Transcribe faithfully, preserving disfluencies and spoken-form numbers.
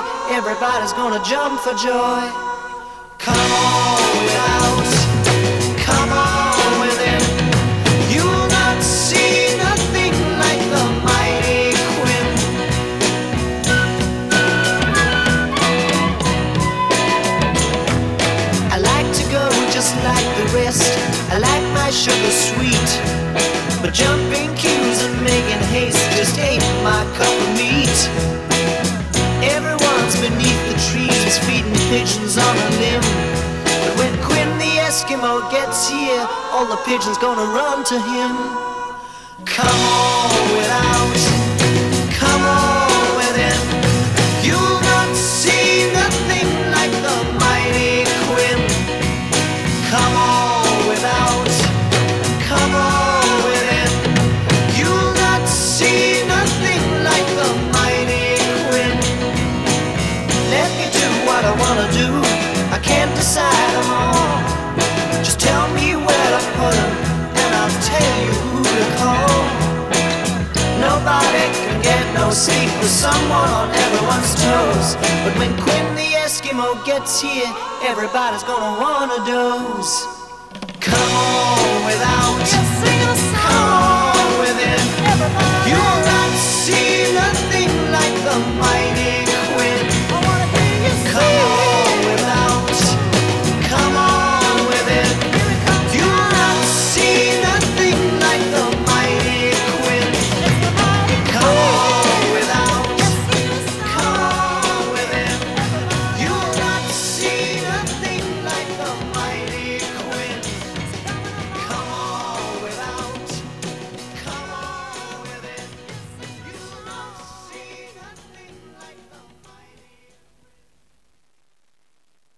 everybody's gonna jump for joy. Come on without, come on within. You'll not see nothing like the mighty Quinn. I like to go just like the rest. I like my sugar sweet, but jumping queues and making haste just ain't my cup of meat. Everyone's beneath the trees feeding pigeons on a limb, but when Quinn the Eskimo gets here, all the pigeons gonna run to him. Come on without, come on within. You'll not see nothing like the mighty Quinn. Come on without, come on within. You'll not see nothing like the mighty Quinn. Let me do what I wanna do, I can't decide them all. Just tell me where to put them, and I'll tell you who to call. Nobody can get no sleep with someone on everyone's toes, but when Quinn the Eskimo gets here, everybody's gonna wanna doze. Come on without,